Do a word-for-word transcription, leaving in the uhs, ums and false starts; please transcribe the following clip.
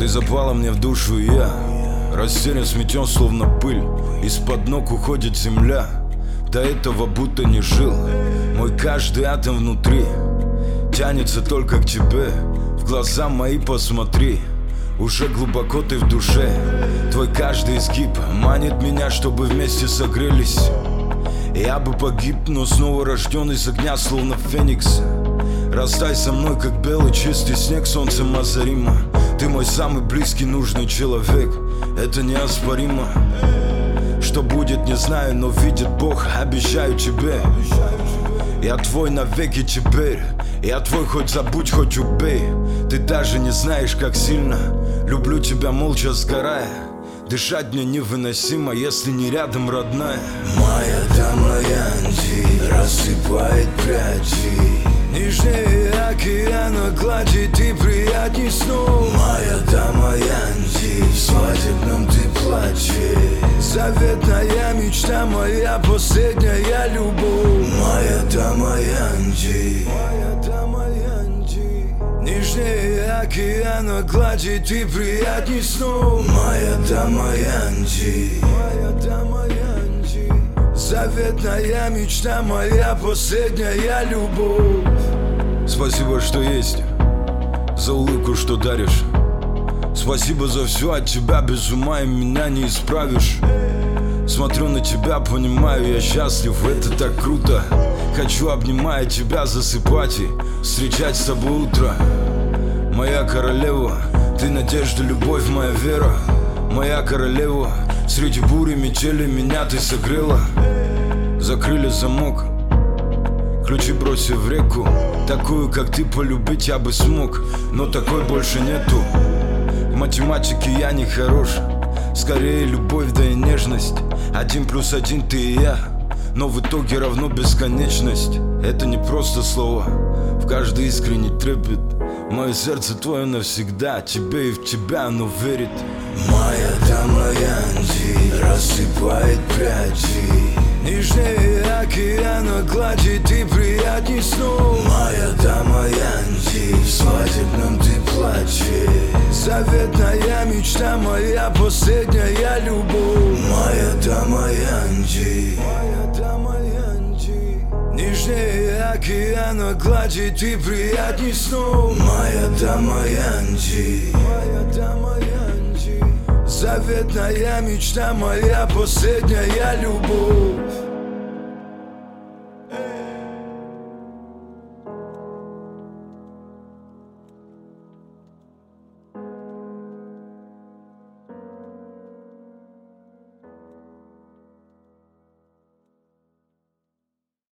Ты запала мне в душу, и я растерян, сметен, словно пыль. Из-под ног уходит земля. До этого будто не жил. Мой каждый атом внутри тянется только к тебе. В глаза мои посмотри, уже глубоко ты в душе. Твой каждый изгиб манит меня, чтобы вместе согрелись. Я бы погиб, но снова рожден из огня, словно феникс. Растай со мной, как белый чистый снег, солнцем озаримо. Ты мой самый близкий, нужный человек, это неоспоримо. Что будет, не знаю, но видит Бог, обещаю тебе. Я твой навеки теперь, я твой, хоть забудь, хоть убей. Ты даже не знаешь, как сильно люблю тебя, молча сгорая. Дышать мне невыносимо, если не рядом, родная. Моя дама Янди рассыпает пряди, нежнее океана гладит и приятней снов. Моя дама Янди в свадебном ты плаче, заветная мечта моя, последняя любовь. Моя дама Янди, моя дама Янди, нежнее океана гладит и приятней снов. Моя дама Янди, моя дама Янди, заветная мечта моя, последняя любовь. Спасибо, что есть, за улыбку, что даришь. Спасибо за все от тебя, без ума и меня не исправишь. Смотрю на тебя, понимаю, я счастлив, это так круто. Хочу, обнимая тебя, засыпать и встречать с тобой утро. Моя королева, ты надежда, любовь, моя вера. Моя королева, среди бури метели меня ты согрела. Закрыли замок, ключи бросив в реку. Такую, как ты, полюбить я бы смог, но такой больше нету. В математике я не хорош, скорее любовь, да и нежность. Один плюс один ты и я, но в итоге равно бесконечность. Это не просто слова, в каждый искренний трепет. Мое сердце твое навсегда, тебе и в тебя оно верит. Моя дама Янди рассыпает пряди, нежнее океана гладит и приятней снов. Моя дама Янди в свадебном ты плаче, заветная мечта моя, последняя любовь. Моя дама Янди, моя дама Янди, нежнее океана гладит и приятней снов. Моя дама Янди, моя дама Янди, заветная мечта моя, последняя любовь.